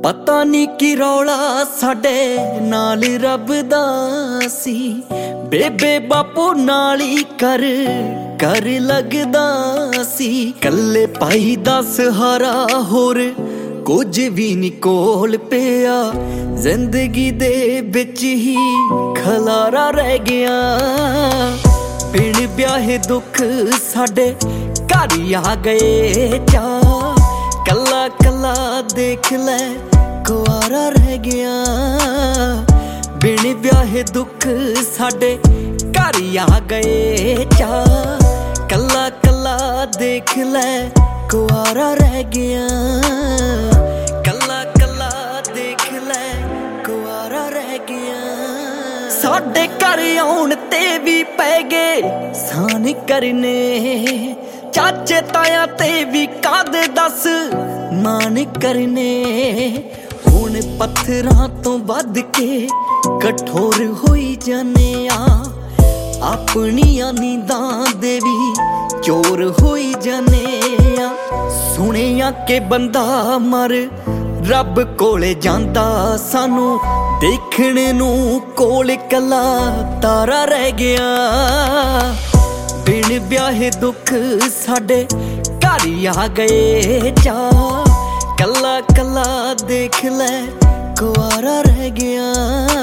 पता नहीं की रौला साडे नाल रब दा सी। बेबे बापू नाल ही कर कर लगदा सी। कल्ले पाई दा सहारा होर कुछ भी नी कोल पिया। जिंदगी दे बिच ही खलारा रह गया। बिन ब्याहे दुख साडे घर आ गए चा। कला कला देख ले कुआरा रह गया। बिन ब्याहे दुख साडे घर आ गए चा। कला कला देख ले कुआरा रह गया। कला कला देख ले कुआरा रह गया। साडे घर आउण ते भी पै गए सान करने। चाचे ताया ते भी काद दस मान करने। हुण पत्थरां तो वध के कठोर होई जाने आ। अपनियां नींदां दे भी चोर होई जाने आ। सुनिया के बंदा मर रब कोले जांदा। सानू देखण नू कोल कला तारा रह गया। बिन ब्याहे दुख साडे घर आ गए चा। कला कला देख ले कुआरा रह गया।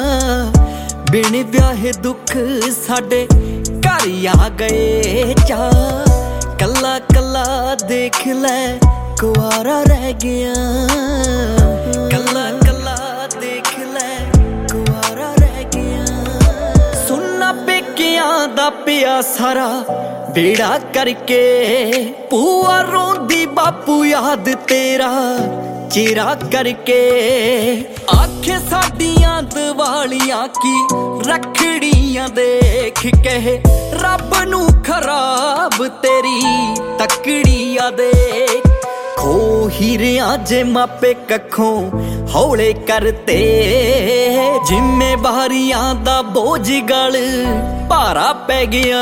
बिन ब्याहे दुख साडे घर आ गए चा। कला कला देख ले कुआरा रह गया। कला कला देख ले कुआरा रह गया। सुनना पेकियां दा पिया सारा बेड़ा करके। भूआ रोंदी बापू याद तेरा चेहरा करके। आखे साडियां दिवालियां की रखड़ियां देख के। रब नू खराब तेरी तकड़ियां देख। खो हीरियां जे मापे कखों हौले करते। जिम्मेवारियां दा बोझ गल भारा पै गया।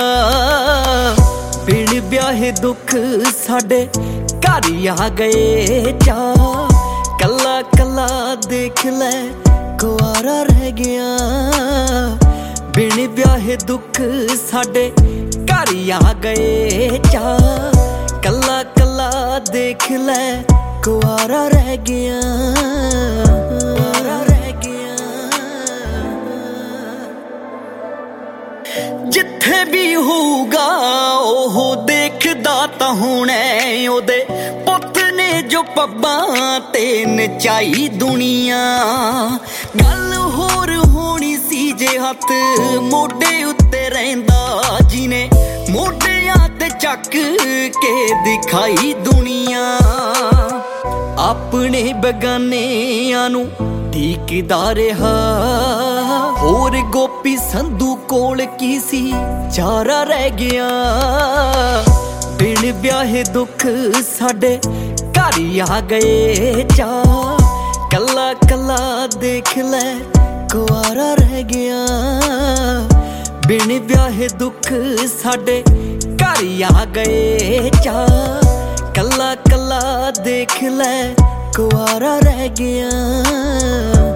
बिन ब्याहे दुख साडे घर आ गए चा। कला कला देख ले कुआरा रह गया। बिन ब्याहे दुख साडे घर आ गए चा। कला कला देख ले कुआरा रह गया। कुआरा रह गया। जिथे भी होगा ओह देखदा तां होणे ओदे पुत ने जो पब्बां ते नचाई दुनिया। गल होर होनी सी जे हथ मोढे उत्ते रहिंदा। जिने मोढियां ते चक के दिखाई दुनिया। अपने बगानियां नू ठीकदा रहा। होर गोपी संधू कोल की सी चारा रह गया। बिन ब्याहे दुख साडे घर आ गए चा। कला कला देख ले कुआरा रह गया। बिन ब्याहे दुख साडे घर आ गए चा। कला कला देख ले कुआरा रह गया।